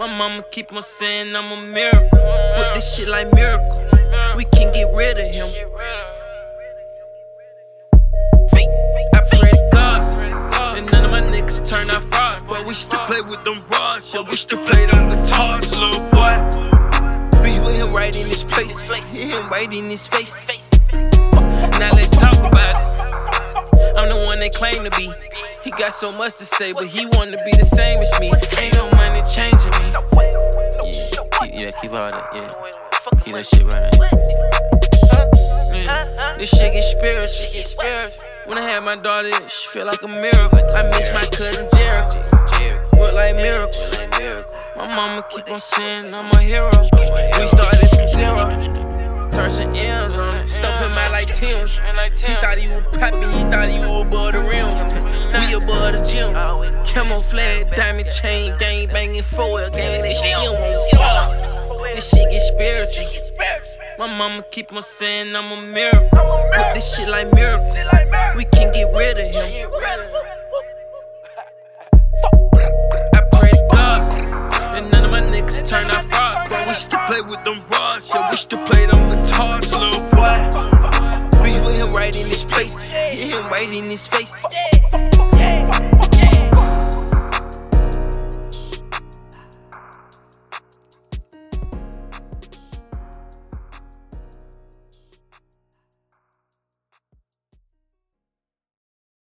My mama keep on saying I'm a miracle. With this shit like miracle, we can get rid of him. I pray to God that none of my niggas turn out fraud. But we still play with them rods, yeah, we still play them guitars, little boy. We with him right in this place, him right in his face. Now let's talk about it. I'm the one they claim to be. He got so much to say, but he wanna be the same as me. Ain't no money changing me. Yeah, keep all that, yeah. Keep that shit right. Yeah. This shit get spiritual. When I had my daughter, she feel like a miracle. I miss my cousin Jericho. Look like miracle. My mama keep on saying I'm a hero. We started from zero. Turn some M's on it, stuff him out like Tim's. He thought he was poppin', he thought he was above the rim. We above the gym. Camouflage, diamond chain, gang banging foil, gang that shit on. This shit get spiritual. My mama keep on saying I'm a miracle. With this shit like miracle, we can get rid of him. I pray to God that none of my niggas turn out fraud. But we still play with them rods, yeah, we still play them guitars, little boy. We with him right in this place, him right in his face.